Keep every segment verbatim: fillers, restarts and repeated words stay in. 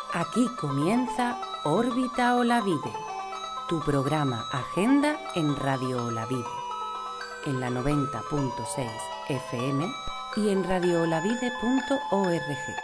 Aquí comienza Órbita Olavide, tu programa Agenda en Radio Olavide, en la noventa punto seis F M y en radio olavide punto org.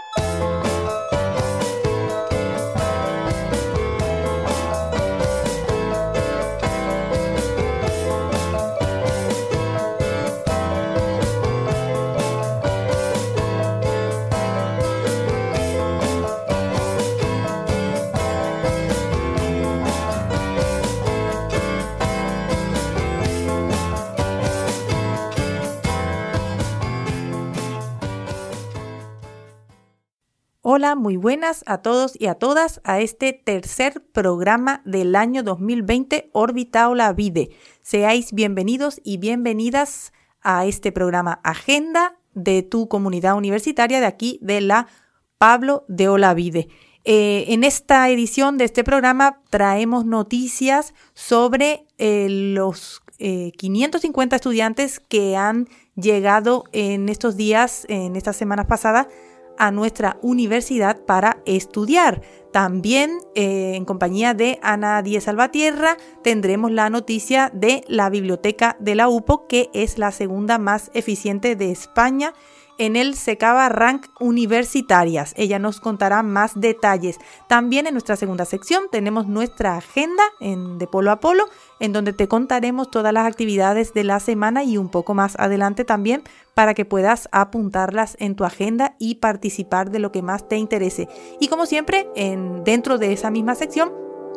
Hola, muy buenas a todos y a todas a este tercer programa del año dos mil veinte, Órbita Olavide. Seáis bienvenidos y bienvenidas a este programa Agenda de tu comunidad universitaria de aquí, de la Pablo de Olavide. Eh, en esta edición de este programa traemos noticias sobre eh, los eh, quinientos cincuenta estudiantes que han llegado en estos días, en estas semanas pasadas, a nuestra universidad para estudiar. También eh, en compañía de Ana Díez Salvatierra tendremos la noticia de la biblioteca de la U P O, que es la segunda más eficiente de España en el Secava Rank Universitarias. Ella nos contará más detalles. También en nuestra segunda sección tenemos nuestra agenda en de Polo a Polo, en donde te contaremos todas las actividades de la semana y un poco más adelante también para que puedas apuntarlas en tu agenda y participar de lo que más te interese. Y como siempre, en, dentro de esa misma sección,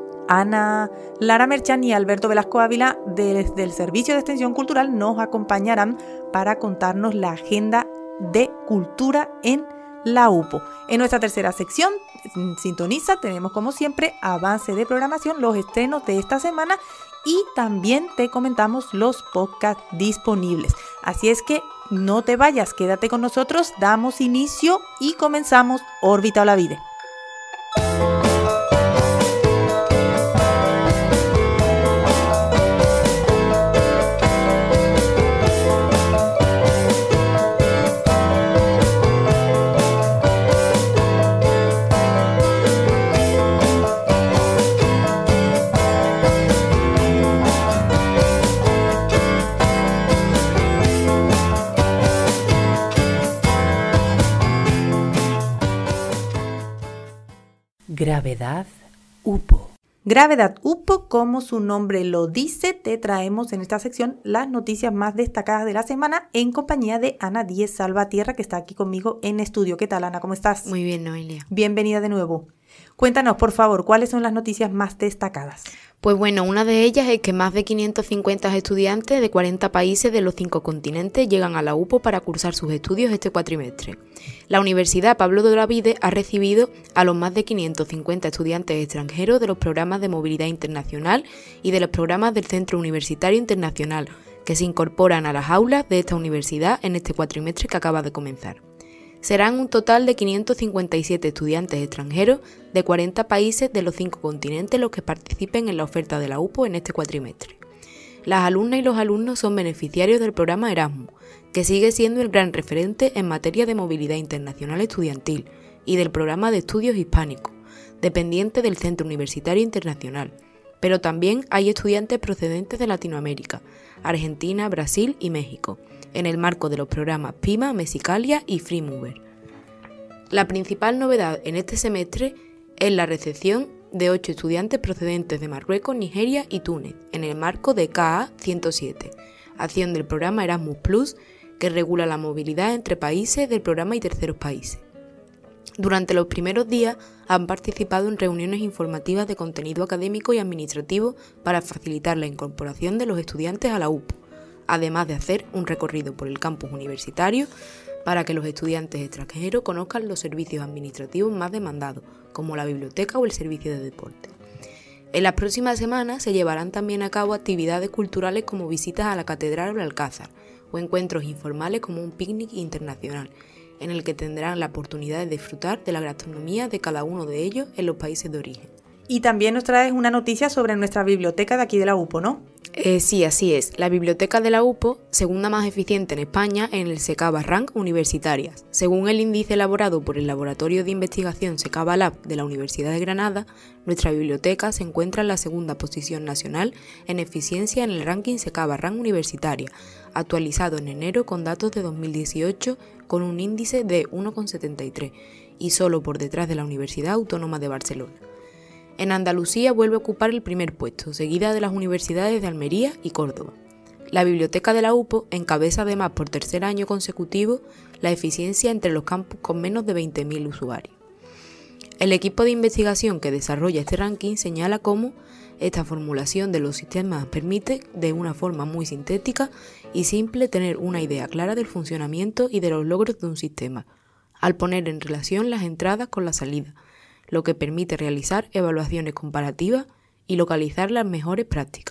Ana Lara Merchan y Alberto Velasco Ávila desde el Servicio de Extensión Cultural nos acompañarán para contarnos la agenda de cultura en la U P O. En nuestra tercera sección, Sintoniza, tenemos como siempre avance de programación, los estrenos de esta semana y también te comentamos los podcasts disponibles. Así es que no te vayas, quédate con nosotros, damos inicio y comenzamos Órbita Olavide. Gravedad U P O. Gravedad U P O, como su nombre lo dice, te traemos en esta sección las noticias más destacadas de la semana en compañía de Ana Díez Salvatierra, que está aquí conmigo en estudio. ¿Qué tal, Ana? ¿Cómo estás? Muy bien, Noelia. Bienvenida de nuevo. Cuéntanos, por favor, ¿cuáles son las noticias más destacadas? Pues bueno, una de ellas es que más de quinientos cincuenta estudiantes de cuarenta países de los cinco continentes llegan a la U P O para cursar sus estudios este cuatrimestre. La Universidad Pablo de Olavide ha recibido a los más de quinientos cincuenta estudiantes extranjeros de los programas de movilidad internacional y de los programas del Centro Universitario Internacional, que se incorporan a las aulas de esta universidad en este cuatrimestre que acaba de comenzar. Serán un total de quinientos cincuenta y siete estudiantes extranjeros de cuarenta países de los cinco continentes los que participen en la oferta de la U P O en este cuatrimestre. Las alumnas y los alumnos son beneficiarios del programa Erasmus, que sigue siendo el gran referente en materia de movilidad internacional estudiantil, y del programa de estudios hispánicos, dependiente del Centro Universitario Internacional. Pero también hay estudiantes procedentes de Latinoamérica, Argentina, Brasil y México, en el marco de los programas PIMA, Mexicalia y Free Mover. La principal novedad en este semestre es la recepción de ocho estudiantes procedentes de Marruecos, Nigeria y Túnez, en el marco de K A ciento siete, acción del programa Erasmus Plus, que regula la movilidad entre países del programa y terceros países. Durante los primeros días han participado en reuniones informativas de contenido académico y administrativo para facilitar la incorporación de los estudiantes a la U P O, además de hacer un recorrido por el campus universitario para que los estudiantes extranjeros conozcan los servicios administrativos más demandados, como la biblioteca o el servicio de deporte. En las próximas semanas se llevarán también a cabo actividades culturales como visitas a la Catedral o el Alcázar, o encuentros informales como un picnic internacional, en el que tendrán la oportunidad de disfrutar de la gastronomía de cada uno de ellos en los países de origen. Y también nos traes una noticia sobre nuestra biblioteca de aquí de la U P O, ¿no? Eh, sí, así es. La biblioteca de la U P O, segunda más eficiente en España en el SECAVA Rank Universitarias. Según el índice elaborado por el Laboratorio de Investigación SECAVA Lab de la Universidad de Granada, nuestra biblioteca se encuentra en la segunda posición nacional en eficiencia en el ranking SECAVA Rank Universitaria, actualizado en enero con datos de dos mil dieciocho con un índice de uno coma setenta y tres y solo por detrás de la Universidad Autónoma de Barcelona. En Andalucía vuelve a ocupar el primer puesto, seguida de las universidades de Almería y Córdoba. La biblioteca de la U P O encabeza además por tercer año consecutivo la eficiencia entre los campus con menos de veinte mil usuarios. El equipo de investigación que desarrolla este ranking señala cómo esta formulación de los sistemas permite, de una forma muy sintética y simple, tener una idea clara del funcionamiento y de los logros de un sistema, al poner en relación las entradas con la salida, lo que permite realizar evaluaciones comparativas y localizar las mejores prácticas.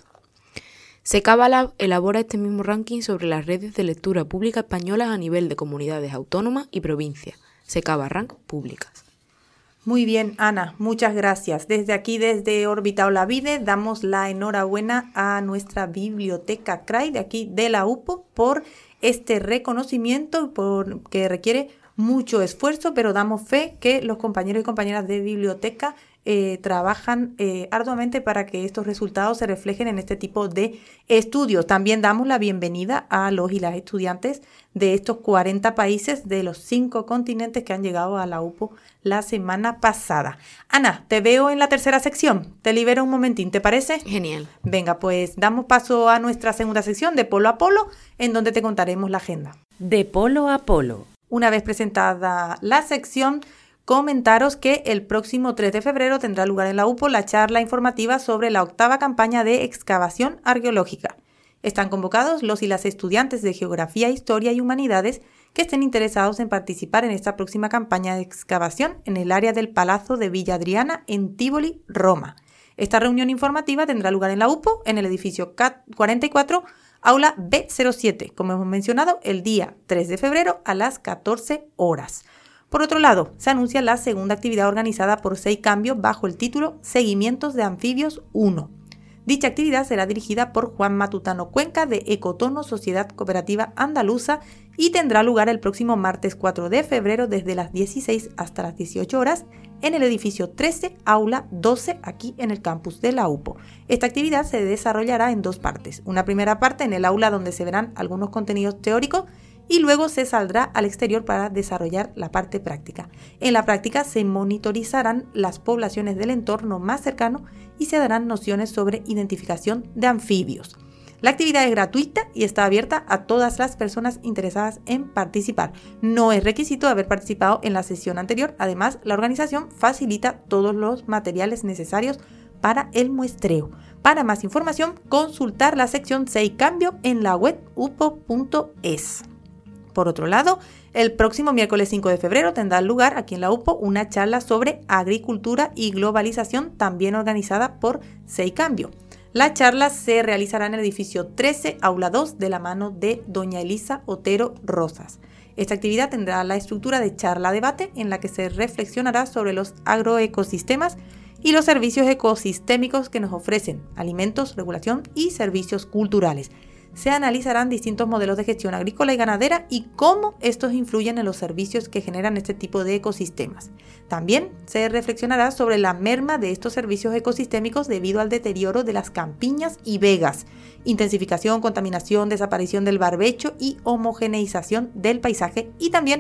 SECAVA Lab elabora este mismo ranking sobre las redes de lectura pública españolas a nivel de comunidades autónomas y provincias, SECAVA Rank Públicas. Muy bien, Ana, muchas gracias. Desde aquí, desde Órbita Olavide, damos la enhorabuena a nuestra biblioteca C R A I de aquí de la U P O por este reconocimiento por, que requiere mucho esfuerzo, pero damos fe que los compañeros y compañeras de biblioteca eh, trabajan eh, arduamente para que estos resultados se reflejen en este tipo de estudios. También damos la bienvenida a los y las estudiantes de estos cuarenta países de los cinco continentes que han llegado a la U P O la semana pasada. Ana, te veo en la tercera sección. Te libero un momentín, ¿te parece? Genial. Venga, pues damos paso a nuestra segunda sección de Polo a Polo, en donde te contaremos la agenda. De Polo a Polo. Una vez presentada la sección, comentaros que el próximo tres de febrero tendrá lugar en la U P O la charla informativa sobre la octava campaña de excavación arqueológica. Están convocados los y las estudiantes de Geografía, Historia y Humanidades que estén interesados en participar en esta próxima campaña de excavación en el área del Palazzo de Villa Adriana en Tívoli, Roma. Esta reunión informativa tendrá lugar en la U P O en el edificio cuarenta y cuatro, aula B cero siete, como hemos mencionado, el día tres de febrero a las catorce horas. Por otro lado, se anuncia la segunda actividad organizada por SEICambio bajo el título Seguimientos de Anfibios uno. Dicha actividad será dirigida por Juan Matutano Cuenca de Ecotono Sociedad Cooperativa Andaluza y tendrá lugar el próximo martes cuatro de febrero desde las dieciséis hasta las dieciocho horas en el edificio trece, aula doce, aquí en el campus de la U P O. Esta actividad se desarrollará en dos partes. Una primera parte en el aula donde se verán algunos contenidos teóricos y luego se saldrá al exterior para desarrollar la parte práctica. En la práctica se monitorizarán las poblaciones del entorno más cercano y se darán nociones sobre identificación de anfibios. La actividad es gratuita y está abierta a todas las personas interesadas en participar. No es requisito haber participado en la sesión anterior. Además, la organización facilita todos los materiales necesarios para el muestreo. Para más información, consultar la sección SEICambio en la web u p o punto es. Por otro lado, el próximo miércoles cinco de febrero tendrá lugar aquí en la U P O una charla sobre agricultura y globalización, también organizada por SEICambio. La charla se realizará en el edificio trece, aula dos, de la mano de doña Elisa Otero Rosas. Esta actividad tendrá la estructura de charla-debate en la que se reflexionará sobre los agroecosistemas y los servicios ecosistémicos que nos ofrecen, alimentos, regulación y servicios culturales. Se analizarán distintos modelos de gestión agrícola y ganadera y cómo estos influyen en los servicios que generan este tipo de ecosistemas. También se reflexionará sobre la merma de estos servicios ecosistémicos debido al deterioro de las campiñas y vegas, intensificación, contaminación, desaparición del barbecho y homogeneización del paisaje y también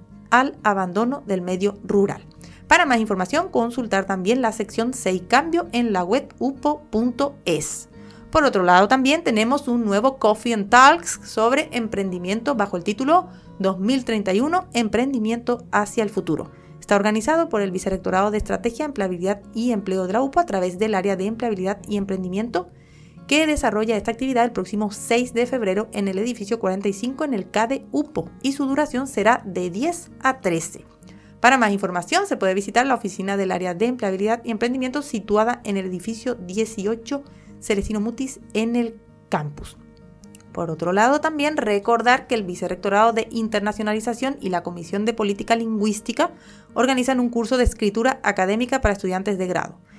al abandono del medio rural. Para más información, consultar también la sección SEICambio en la web u p o punto es. Por otro lado, también tenemos un nuevo Coffee and Talks sobre emprendimiento bajo el título dos mil treinta y uno, Emprendimiento hacia el futuro. Está organizado por el Vicerrectorado de Estrategia, Empleabilidad y Empleo de la U P O a través del área de Empleabilidad y Emprendimiento, que desarrolla esta actividad el próximo seis de febrero en el edificio cuarenta y cinco en el C A D E U P O y su duración será de diez a trece. Para más información se puede visitar la oficina del área de Empleabilidad y Emprendimiento situada en el edificio dieciocho Celestino Mutis en el campus. Por otro lado, también recordar que el Vicerrectorado de Internacionalización y la Comisión de Política Lingüística organizan un curso de escritura académica para estudiantes de grado.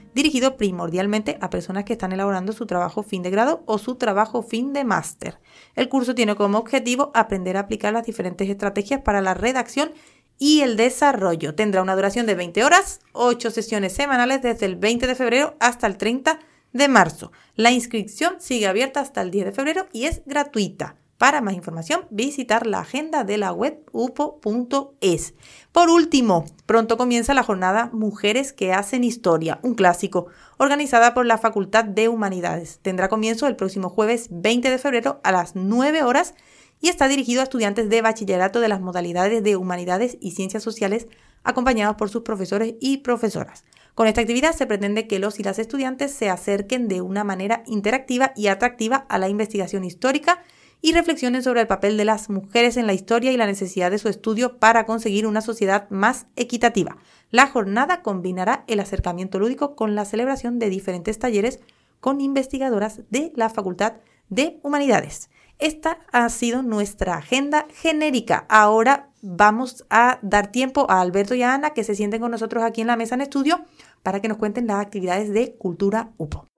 dirigido primordialmente a personas que están elaborando su trabajo fin de grado o su trabajo fin de máster. El curso tiene como objetivo aprender a aplicar las diferentes estrategias para la redacción y el desarrollo. Tendrá una duración de veinte horas, ocho sesiones semanales desde el veinte de febrero hasta el treinta de marzo. La inscripción sigue abierta hasta el diez de febrero y es gratuita. Para más información, visitar la agenda de la web u p o punto es. Por último, pronto comienza la jornada Mujeres que hacen historia, un clásico, organizada por la Facultad de Humanidades. Tendrá comienzo el próximo jueves veinte de febrero a las nueve horas y está dirigido a estudiantes de bachillerato de las modalidades de Humanidades y Ciencias Sociales, acompañados por sus profesores y profesoras. Con esta actividad se pretende que los y las estudiantes se acerquen de una manera interactiva y atractiva a la investigación histórica y reflexionen sobre el papel de las mujeres en la historia y la necesidad de su estudio para conseguir una sociedad más equitativa. La jornada combinará el acercamiento lúdico con la celebración de diferentes talleres con investigadoras de la Facultad de Humanidades. Esta ha sido nuestra agenda genérica. Ahora vamos a dar tiempo a Alberto y a Ana que se sienten con nosotros aquí en la mesa en estudio para que nos cuenten las actividades de Cultura U P O.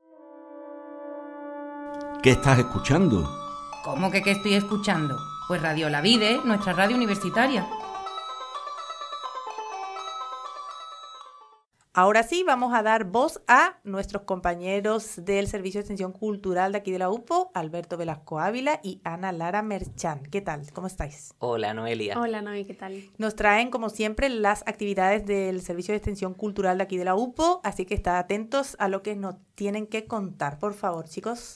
¿Qué estás escuchando? ¿Cómo que qué estoy escuchando? Pues Radio Olavide, nuestra radio universitaria. Ahora sí, vamos a dar voz a nuestros compañeros del Servicio de Extensión Cultural de aquí de la U P O, Alberto Velasco Ávila y Ana Lara Merchán. ¿Qué tal? ¿Cómo estáis? Hola, Noelia. Hola, Noé, ¿qué tal? Nos traen, como siempre, las actividades del Servicio de Extensión Cultural de aquí de la U P O, así que estad atentos a lo que nos tienen que contar, por favor, chicos.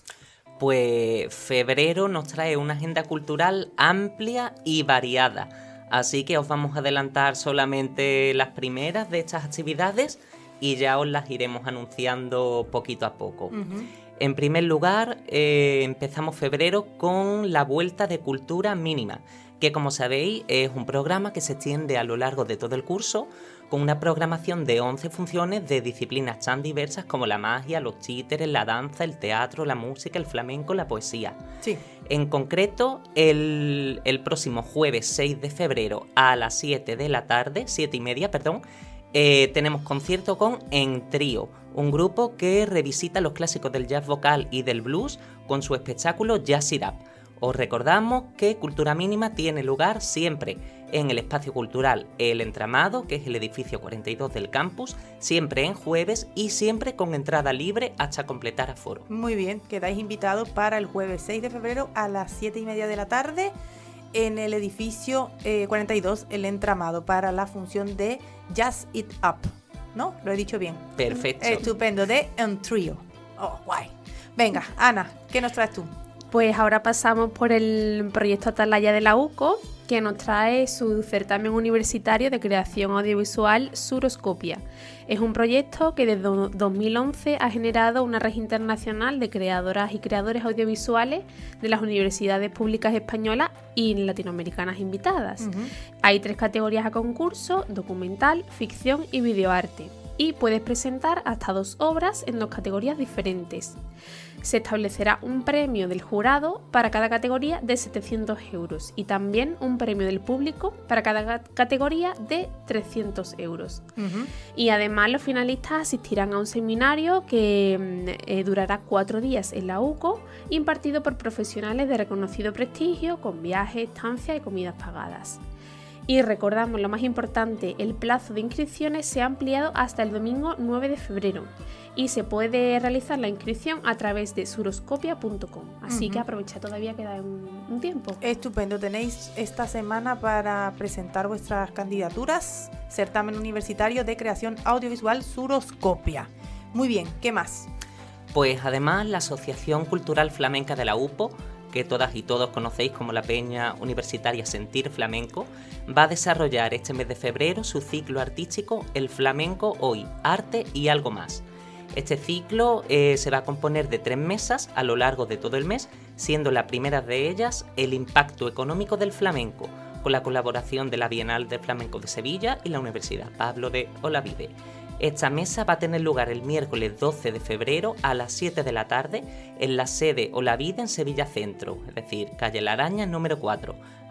Pues febrero nos trae una agenda cultural amplia y variada, así que os vamos a adelantar solamente las primeras de estas actividades y ya os las iremos anunciando poquito a poco. Uh-huh. En primer lugar, eh, empezamos febrero con la Vuelta de Cultura Mínima, que como sabéis es un programa que se extiende a lo largo de todo el curso, con una programación de once funciones de disciplinas tan diversas como la magia, los títeres, la danza, el teatro, la música, el flamenco, la poesía. Sí. En concreto, el, el próximo jueves seis de febrero a las siete de la tarde, siete y media, perdón, eh, tenemos concierto con En Trío, un grupo que revisita los clásicos del jazz vocal y del blues con su espectáculo Jazz It Up. Os recordamos que Cultura Mínima tiene lugar siempre en el espacio cultural El Entramado, que es el edificio cuarenta y dos del campus, siempre en jueves y siempre con entrada libre hasta completar aforo. Muy bien, quedáis invitados para el jueves seis de febrero a las siete y media de la tarde en el edificio eh, cuarenta y dos El Entramado para la función de Jazz It Up, ¿no? Lo he dicho bien. Perfecto. Estupendo, de En Trío. Oh, guay. Venga, Ana, ¿qué nos traes tú? Pues ahora pasamos por el proyecto Atalaya de la U C O, que nos trae su certamen universitario de creación audiovisual Suroscopia. Es un proyecto que desde dos mil once ha generado una red internacional de creadoras y creadores audiovisuales de las universidades públicas españolas y latinoamericanas invitadas. Uh-huh. Hay tres categorías a concurso: documental, ficción y videoarte. Y puedes presentar hasta dos obras en dos categorías diferentes. Se establecerá un premio del jurado para cada categoría de setecientos euros y también un premio del público para cada categoría de trescientos euros. Uh-huh. Y además los finalistas asistirán a un seminario que eh, durará cuatro días en la U C O, impartido por profesionales de reconocido prestigio, con viajes, estancias y comidas pagadas. Y recordamos lo más importante, el plazo de inscripciones se ha ampliado hasta el domingo nueve de febrero y se puede realizar la inscripción a través de suroscopia punto com, así uh-huh. que aprovecha, todavía queda un, un tiempo. Estupendo, tenéis esta semana para presentar vuestras candidaturas, certamen universitario de creación audiovisual Suroscopia. Muy bien, ¿qué más? Pues además la Asociación Cultural Flamenca de la U P O, que todas y todos conocéis como la Peña Universitaria Sentir Flamenco, va a desarrollar este mes de febrero su ciclo artístico El Flamenco Hoy, Arte y Algo Más. Este ciclo eh, se va a componer de tres mesas a lo largo de todo el mes, siendo la primera de ellas el impacto económico del flamenco, con la colaboración de la Bienal de Flamenco de Sevilla y la Universidad Pablo de Olavide. Esta mesa va a tener lugar el miércoles doce de febrero a las siete de la tarde en la sede Olavide en Sevilla Centro, es decir, calle La Araña número cuatro,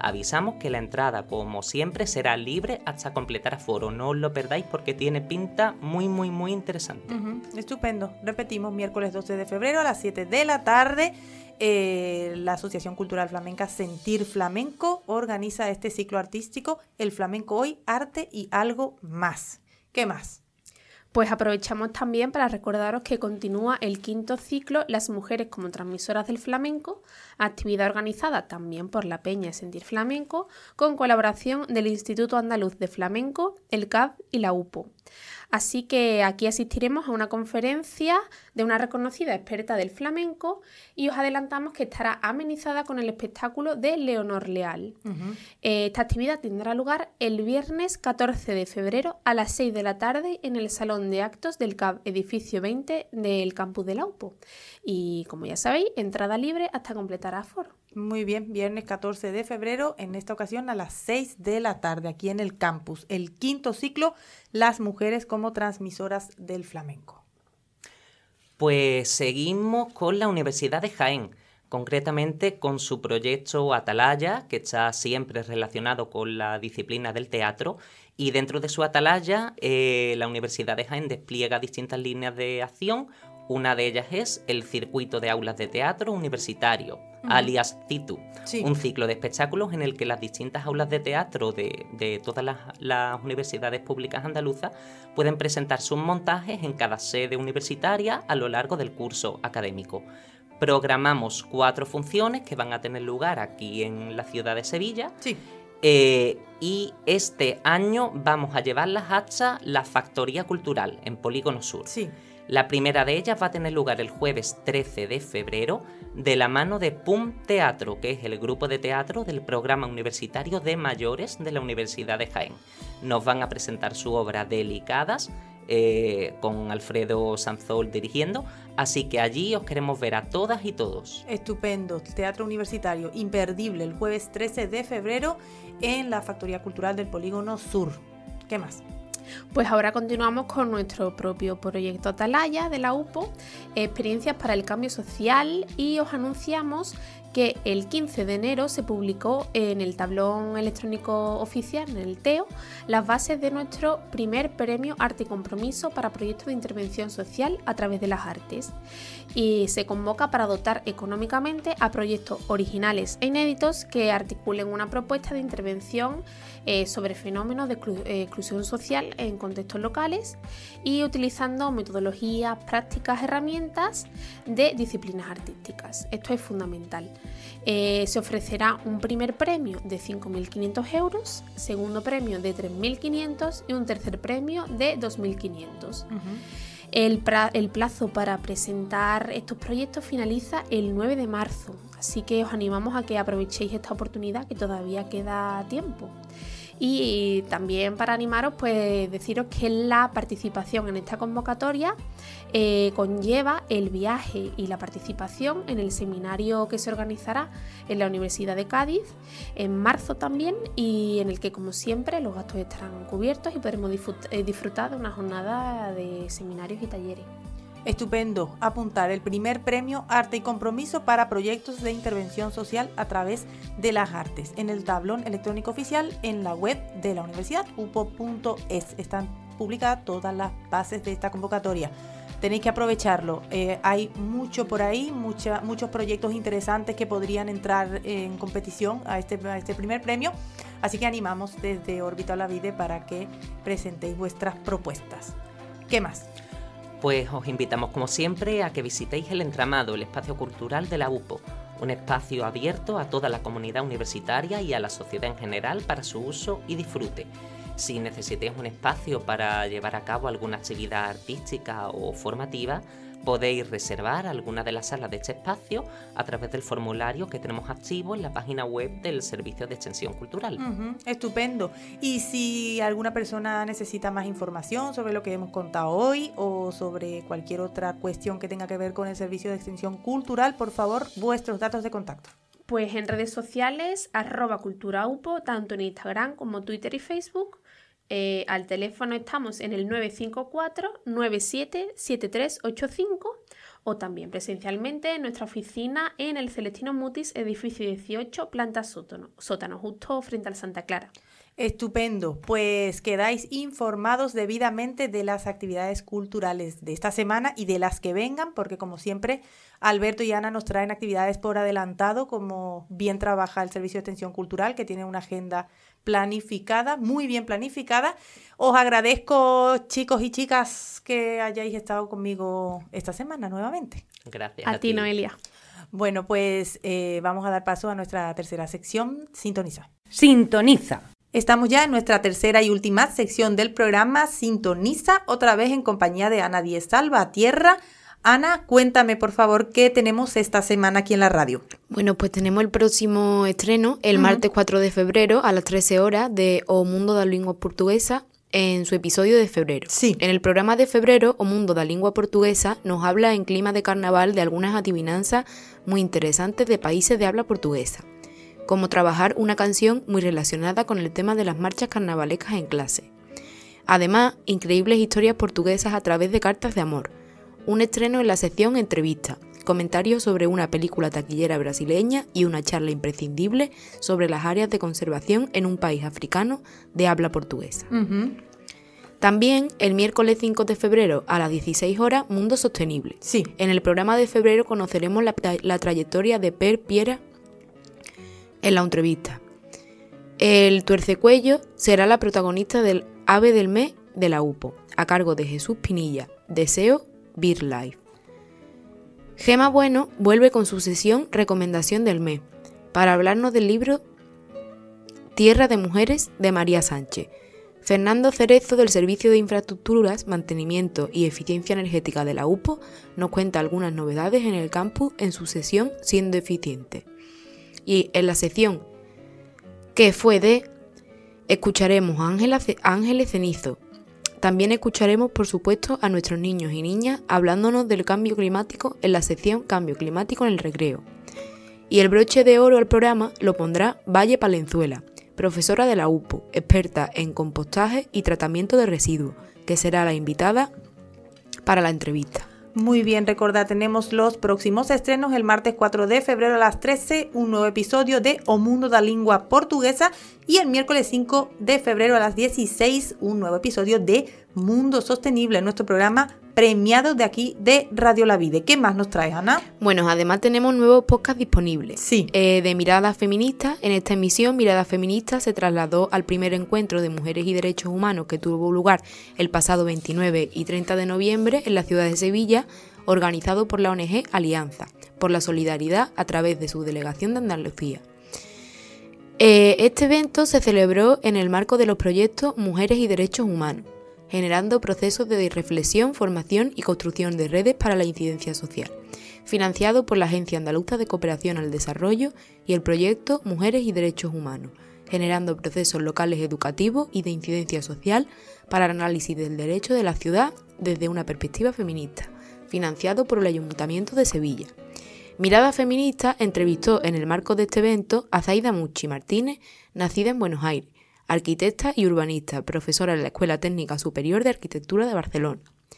Avisamos que la entrada, como siempre, será libre hasta completar aforo. No os lo perdáis porque tiene pinta muy, muy, muy interesante. Uh-huh. Estupendo. Repetimos, miércoles doce de febrero a las siete de la tarde. Eh, la Asociación Cultural Flamenca Sentir Flamenco organiza este ciclo artístico, El Flamenco Hoy, Arte y Algo Más. ¿Qué más? Pues aprovechamos también para recordaros que continúa el quinto ciclo Las mujeres como transmisoras del flamenco, actividad organizada también por la Peña Sentir Flamenco, con colaboración del Instituto Andaluz de Flamenco, el C A B y la U P O. Así que aquí asistiremos a una conferencia de una reconocida experta del flamenco y os adelantamos que estará amenizada con el espectáculo de Leonor Leal. Uh-huh. Esta actividad tendrá lugar el viernes catorce de febrero a las seis de la tarde en el Salón de Actos del C A B Edificio veinte del campus de la U P O. Y como ya sabéis, entrada libre hasta completar aforo. Muy bien, viernes catorce de febrero, en esta ocasión a las seis de la tarde, aquí en el campus, el quinto ciclo, Las mujeres como transmisoras del flamenco. Pues seguimos con la Universidad de Jaén, concretamente con su proyecto Atalaya, que está siempre relacionado con la disciplina del teatro, y dentro de su Atalaya, eh, la Universidad de Jaén despliega distintas líneas de acción. Una de ellas es el Circuito de Aulas de Teatro Universitario, uh-huh. alias CITU, sí. Un ciclo de espectáculos en el que las distintas aulas de teatro de, de todas las, las universidades públicas andaluzas pueden presentar sus montajes en cada sede universitaria a lo largo del curso académico. Programamos cuatro funciones que van a tener lugar aquí en la ciudad de Sevilla. Sí. Eh, y este año vamos a llevarlas hasta la Factoría Cultural en Polígono Sur. Sí. La primera de ellas va a tener lugar el jueves trece de febrero de la mano de P U M Teatro, que es el grupo de teatro del Programa Universitario de Mayores de la Universidad de Jaén. Nos van a presentar su obra Delicadas, eh, con Alfredo Sanzol dirigiendo, así que allí os queremos ver a todas y todos. Estupendo, Teatro Universitario, imperdible, el jueves trece de febrero en la Factoría Cultural del Polígono Sur. ¿Qué más? Pues ahora continuamos con nuestro propio proyecto Atalaya de la U P O, Experiencias para el Cambio Social, y os anunciamos que el quince de enero se publicó en el tablón electrónico oficial, en el T E O, las bases de nuestro primer premio Arte y Compromiso para proyectos de intervención social a través de las artes, y se convoca para dotar económicamente a proyectos originales e inéditos que articulen una propuesta de intervención eh, sobre fenómenos de exclu- eh, exclusión social en contextos locales y utilizando metodologías, prácticas, herramientas de disciplinas artísticas. Esto es fundamental. Eh, se ofrecerá un primer premio de cinco mil quinientos euros, segundo premio de tres mil quinientos y un tercer premio de dos mil quinientos. Uh-huh. El, pra- el plazo para presentar estos proyectos finaliza el nueve de marzo, así que os animamos a que aprovechéis esta oportunidad, que todavía queda tiempo. Y también para animaros, pues deciros que la participación en esta convocatoria eh, conlleva el viaje y la participación en el seminario que se organizará en la Universidad de Cádiz en marzo también, y en el que, como siempre, los gastos estarán cubiertos y podremos disfrut- eh, disfrutar de una jornada de seminarios y talleres. Estupendo, apuntar el primer premio Arte y Compromiso para proyectos de intervención social a través de las artes en el tablón electrónico oficial en la web de la universidad, u p o punto es. Están publicadas todas las bases de esta convocatoria. Tenéis que aprovecharlo. Eh, hay mucho por ahí, mucha, muchos proyectos interesantes que podrían entrar en competición a este, a este primer premio. Así que animamos desde Orbital La Vida para que presentéis vuestras propuestas. ¿Qué más? Pues os invitamos, como siempre, a que visitéis el entramado, el espacio cultural de la U P O, un espacio abierto a toda la comunidad universitaria y a la sociedad en general para su uso y disfrute. Si necesitáis un espacio para llevar a cabo alguna actividad artística o formativa, podéis reservar alguna de las salas de este espacio a través del formulario que tenemos activo en la página web del Servicio de Extensión Cultural. Uh-huh, estupendo. Y si alguna persona necesita más información sobre lo que hemos contado hoy o sobre cualquier otra cuestión que tenga que ver con el Servicio de Extensión Cultural, por favor, vuestros datos de contacto. Pues en redes sociales, arroba culturaupo, tanto en Instagram como Twitter y Facebook. Eh, al teléfono estamos en el nueve cinco cuatro nueve siete siete tres ocho cinco, o también presencialmente en nuestra oficina en el Celestino Mutis, edificio dieciocho, planta sótano, sótano, justo frente al Santa Clara. Estupendo, pues quedáis informados debidamente de las actividades culturales de esta semana y de las que vengan, porque como siempre Alberto y Ana nos traen actividades por adelantado, como bien trabaja el Servicio de Extensión Cultural, que tiene una agenda planificada, muy bien planificada. Os agradezco, chicos y chicas, que hayáis estado conmigo esta semana nuevamente. Gracias. A, A ti, ti, Noelia. Bueno, pues eh, vamos a dar paso a nuestra tercera sección, Sintoniza. Sintoniza. Estamos ya en nuestra tercera y última sección del programa, Sintoniza, otra vez en compañía de Ana Díez Salvatierra. Ana, cuéntame por favor qué tenemos esta semana aquí en la radio. Bueno, pues tenemos el próximo estreno, el uh-huh. martes cuatro de febrero a las trece horas, de O Mundo da Língua Portuguesa, en su episodio de febrero. Sí. En el programa de febrero, O Mundo da Língua Portuguesa nos habla en clima de carnaval de algunas adivinanzas muy interesantes de países de habla portuguesa, como trabajar una canción muy relacionada con el tema de las marchas carnavalescas en clase. Además, increíbles historias portuguesas a través de cartas de amor. Un estreno en la sección Entrevista, comentarios sobre una película taquillera brasileña y una charla imprescindible sobre las áreas de conservación en un país africano de habla portuguesa. Uh-huh. También el miércoles cinco de febrero a las dieciséis horas, Mundo Sostenible. Sí. En el programa de febrero conoceremos la, la trayectoria de Per Piera en la entrevista. El tuercecuello será la protagonista del Ave del Mes de la U P O, a cargo de Jesús Pinilla. Deseo BirdLife. Gema Bueno vuelve con su sesión Recomendación del Mes para hablarnos del libro Tierra de Mujeres de María Sánchez. Fernando Cerezo, del Servicio de Infraestructuras, Mantenimiento y Eficiencia Energética de la U P O, nos cuenta algunas novedades en el campus en su sesión Siendo Eficiente. Y en la sección ¿Qué fue de? Escucharemos a Ángela, Ángeles Cenizo. También escucharemos, por supuesto, a nuestros niños y niñas hablándonos del cambio climático en la sección Cambio Climático en el Recreo. Y el broche de oro al programa lo pondrá Valle Palenzuela, profesora de la U P O, experta en compostaje y tratamiento de residuos, que será la invitada para la entrevista. Muy bien, recordad, tenemos los próximos estrenos el martes cuatro de febrero a las trece, un nuevo episodio de O Mundo da Língua Portuguesa, y el miércoles cinco de febrero a las dieciséis, un nuevo episodio de Mundo Sostenible, nuestro programa premiado de aquí de Radio La Vide. ¿Qué más nos trae, Ana? Bueno, además tenemos nuevos podcasts disponibles. Sí. Eh, de Miradas Feministas. En esta emisión, Miradas Feministas se trasladó al primer encuentro de mujeres y derechos humanos que tuvo lugar el pasado veintinueve y treinta de noviembre en la ciudad de Sevilla, organizado por la O N G Alianza, por la Solidaridad a través de su delegación de Andalucía. Eh, este evento se celebró en el marco de los proyectos Mujeres y Derechos Humanos, generando procesos de reflexión, formación y construcción de redes para la incidencia social, financiado por la Agencia Andaluza de Cooperación al Desarrollo y el proyecto Mujeres y Derechos Humanos, generando procesos locales educativos y de incidencia social para el análisis del derecho de la ciudad desde una perspectiva feminista, financiado por el Ayuntamiento de Sevilla. Mirada Feminista entrevistó en el marco de este evento a Zaida Muchi Martínez, nacida en Buenos Aires, arquitecta y urbanista, profesora en la Escuela Técnica Superior de Arquitectura de Barcelona.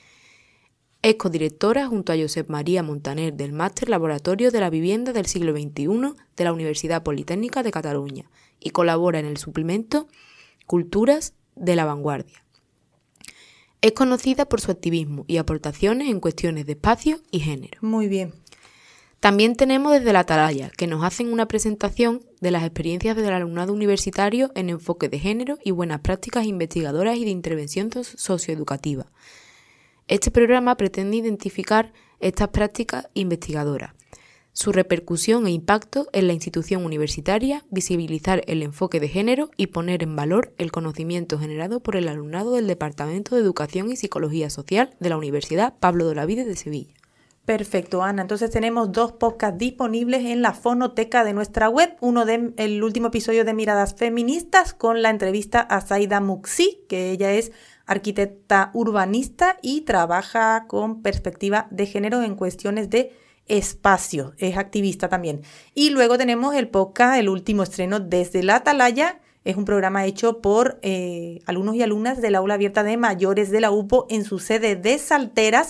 Es codirectora junto a Josep María Montaner del Máster Laboratorio de la Vivienda del siglo veintiuno de la Universidad Politécnica de Cataluña y colabora en el suplemento Culturas de la Vanguardia. Es conocida por su activismo y aportaciones en cuestiones de espacio y género. Muy bien. También tenemos desde la Atalaya, que nos hacen una presentación de las experiencias del alumnado universitario en enfoque de género y buenas prácticas investigadoras y de intervención socioeducativa. Este programa pretende identificar estas prácticas investigadoras, su repercusión e impacto en la institución universitaria, visibilizar el enfoque de género y poner en valor el conocimiento generado por el alumnado del Departamento de Educación y Psicología Social de la Universidad Pablo de Olavide de Sevilla. Perfecto, Ana. Entonces tenemos dos podcasts disponibles en la fonoteca de nuestra web. Uno del último episodio de Miradas Feministas con la entrevista a Zaida Muxi, que ella es arquitecta urbanista y trabaja con perspectiva de género en cuestiones de espacio. Es activista también. Y luego tenemos el podcast, el último estreno desde la Atalaya. Es un programa hecho por eh, alumnos y alumnas del Aula Abierta de Mayores de la U P O en su sede de Salteras,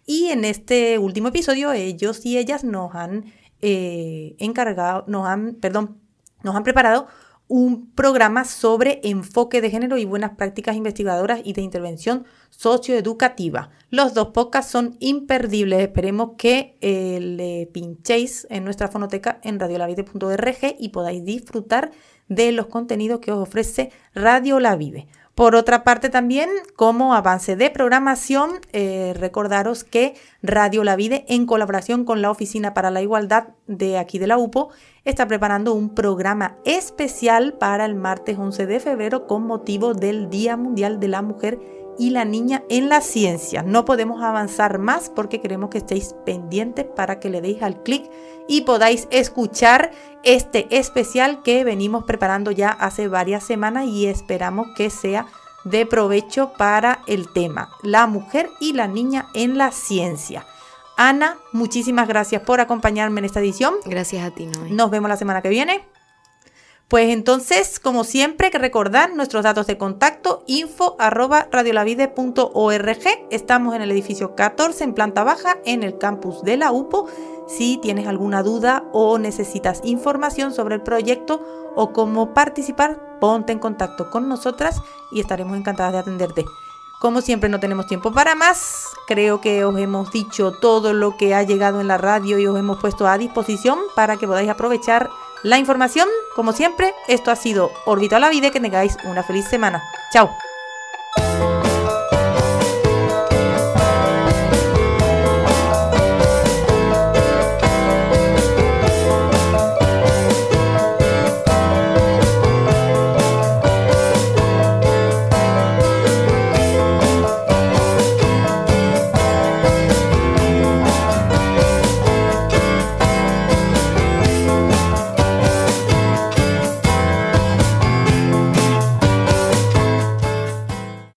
Y en este último episodio ellos y ellas nos han eh, encargado, nos han, perdón, nos han preparado un programa sobre enfoque de género y buenas prácticas investigadoras y de intervención socioeducativa. Los dos podcasts son imperdibles. Esperemos que eh, le pinchéis en nuestra fonoteca en radiolavide punto org y podáis disfrutar de los contenidos que os ofrece Radio La Vide. Por otra parte también, como avance de programación, eh, recordaros que Radio La Vide, en colaboración con la Oficina para la Igualdad de aquí de la U P O, está preparando un programa especial para el martes once de febrero con motivo del Día Mundial de la Mujer y la Niña en la Ciencia. No podemos avanzar más porque queremos que estéis pendientes para que le deis al clic y podáis escuchar este especial que venimos preparando ya hace varias semanas y esperamos que sea de provecho para el tema, la mujer y la niña en la ciencia. Ana, muchísimas gracias por acompañarme en esta edición. Gracias a ti, Noé. Nos vemos la semana que viene. Pues entonces, como siempre, que recordar nuestros datos de contacto, info arroba radiolavide punto org. Estamos en el edificio catorce, en planta baja, en el campus de la U P O. Si tienes alguna duda o necesitas información sobre el proyecto o cómo participar, ponte en contacto con nosotras y estaremos encantadas de atenderte. Como siempre, no tenemos tiempo para más. Creo que os hemos dicho todo lo que ha llegado en la radio y os hemos puesto a disposición para que podáis aprovechar la información. Como siempre, esto ha sido Orbita la Vida. Que tengáis una feliz semana. Chao.